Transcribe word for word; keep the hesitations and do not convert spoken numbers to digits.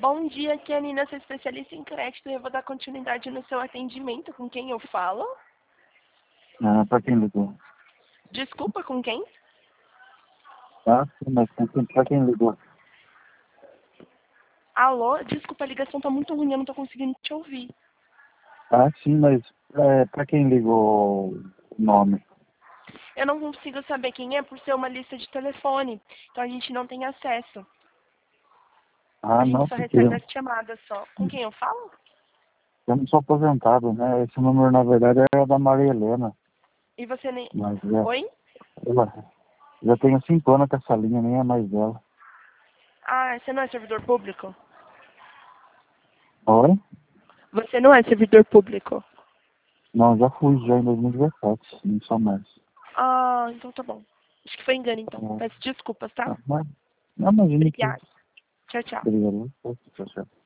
Bom dia, aqui é a Nina, sou especialista em crédito e eu vou dar continuidade no seu atendimento. Com quem eu falo? Ah, pra quem ligou? Desculpa, com quem? Ah, sim, mas com quem, pra quem ligou? Alô? Desculpa, a ligação tá muito ruim, eu não tô conseguindo te ouvir. Ah, sim, mas é, pra quem ligou o nome? Eu não consigo saber quem é por ser uma lista de telefone, então a gente não tem acesso. A Ah, gente não, só porque recebe as chamadas só. Com quem eu falo? eu não sou aposentado, né? Esse número, na verdade, era da Maria Helena. E você nem... Mas é, Oi? ela, já tenho cinco anos com essa linha, nem é mais dela. Ah, você não é servidor público? Oi? Você não é servidor público? Não, já fui, já em dois mil e dezessete, não sou mais. Ah, então tá bom. Acho que foi engano, então. Ah, Peço desculpas, tá? ah, mas, não, imagina que... Obrigada. Tchau, tchau. Obrigado. Tchau, tchau.